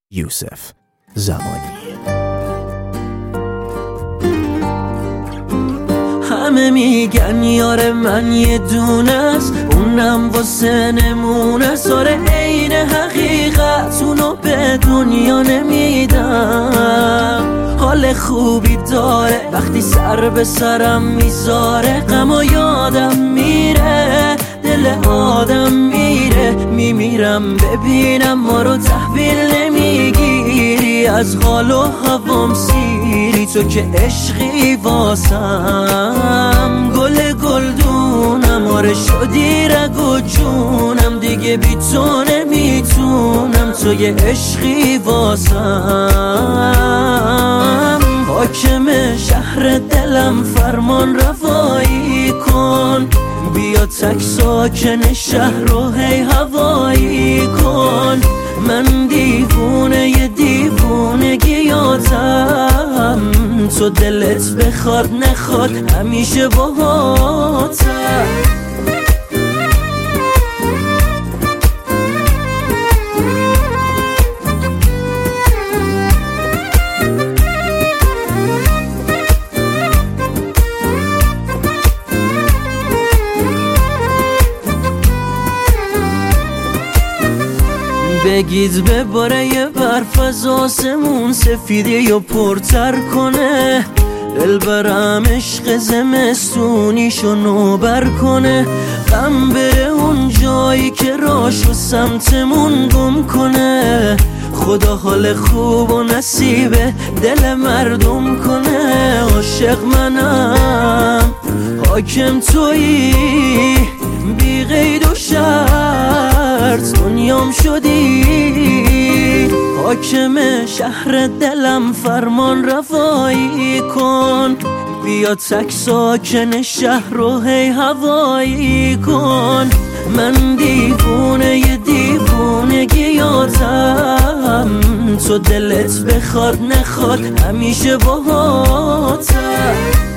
یوسف زمانی. همه میگن یار من یه دونه است، اونم واسه نمونه ساره عین حقیقت اونو به دنیا نمیدم. حال خوبی داره وقتی سر به سرم میذاره، غم و یادم میره دل آدم میره. میمیرم ببینم ما رو تحویل نمیگیری، از حال و هوام سیری تو که عشقی واسم. گل گلدونم آره شدی رگ و جونم، دیگه بی تو نمیتونم تو یه عشقی واسم. حاکم شهر دلم فرمان روایی کن، بیا تک ساکن شهر رو هی هوایی کن. من دیوونه ی دیوونگیاتم، تو دلت بخواد نخواد همیشه باهاتم. بگید بباره یه برف از آسمون، سفیدی یا پرتر کنه. دل برم عشق زمستونیشو نوبر کنه. غم بره اون جایی که راشو سمتمون گم کنه. خدا حال خوب و نصیب دل مردم کنه. عاشق منم حاکم تویی، بی قید و شرط دنیام شدی. حاکم شهر دلم فرمان روایی کن، بیا تک ساکن شهر رو هی هوایی کن. من دیوونه ی دیوونگیاتم، تو دلت بخواد نخواد همیشه باهاتم.